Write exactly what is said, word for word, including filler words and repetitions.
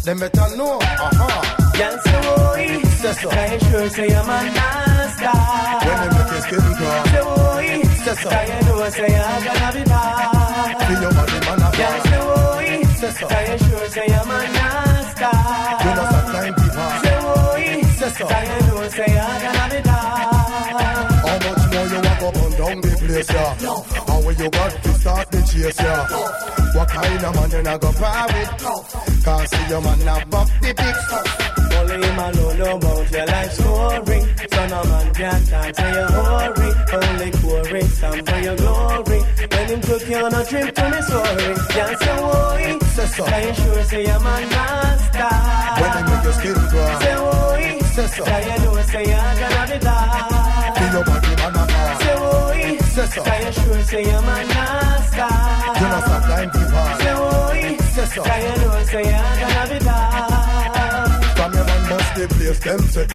Them better know. Aha. Y'all say boy, Say so. I sure say I'm a master. When they make your skin crawl. Say boy, Say so. I know say I'm gonna be bad. Feel your body man a Y'all bad. say boy, Say so. I sure say I'm a master. You know some time people. Say boy, Say so. I know say I'm gonna be bad. How much more you walk up and down the place, yeah? How will you got to start the chase, yeah? What kind of man you not go par with? Can't see your man not bump the pics. Only him alone know about your life story. So no man can talk to your hurry. Only glory, some for your glory. When him took you on a trip to Missouri, can't say why. Say so. I sure say I'm a master. When they make your skin crawl. Say why. Say so. I know say I'm gonna be bad. Feel your body man a bad. Say why. Say so. I sure say I'm a master. You know some time people. Say why. Say so. I know say I'm gonna be bad. From your man must the place them say.